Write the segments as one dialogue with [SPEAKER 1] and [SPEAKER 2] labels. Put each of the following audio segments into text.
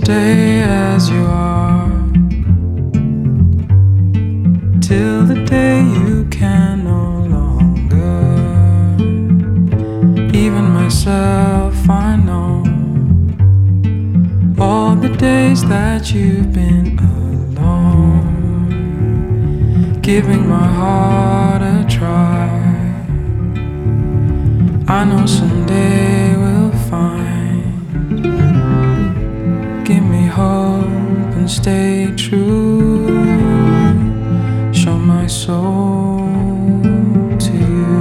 [SPEAKER 1] Stay as you are till the day you can no longer. Even myself, I know all the days that you've been alone, giving my heart a try. I know someday we'll find. Give me hope and stay true. Show my soul to you.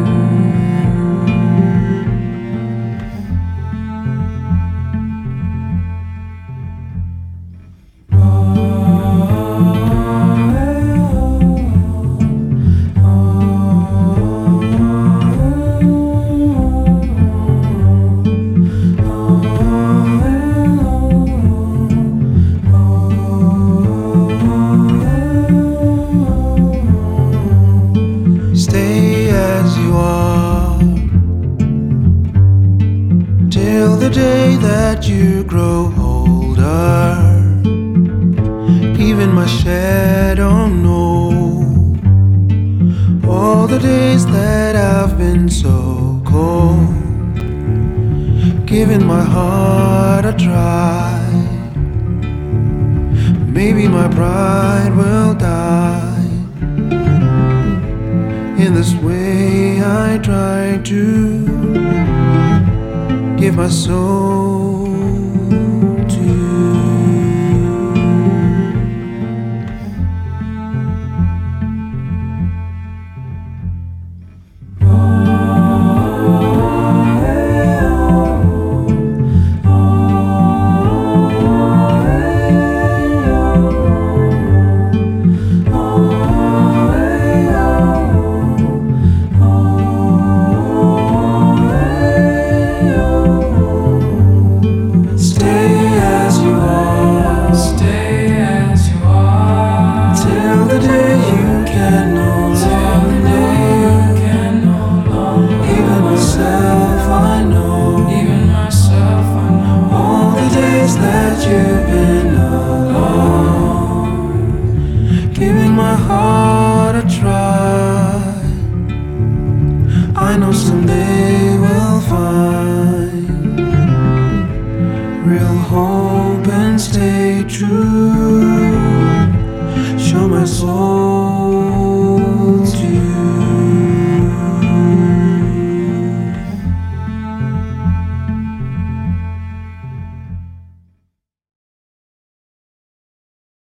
[SPEAKER 1] Stay as you are till the day that you grow older. Even my shadow knows all the days that I've been so cold, giving my heart a try. Maybe my pride will die. In this way I try to give my soul to you. You've been alone, giving my heart a try. I know someday we'll find real hope and stay true. Show my soul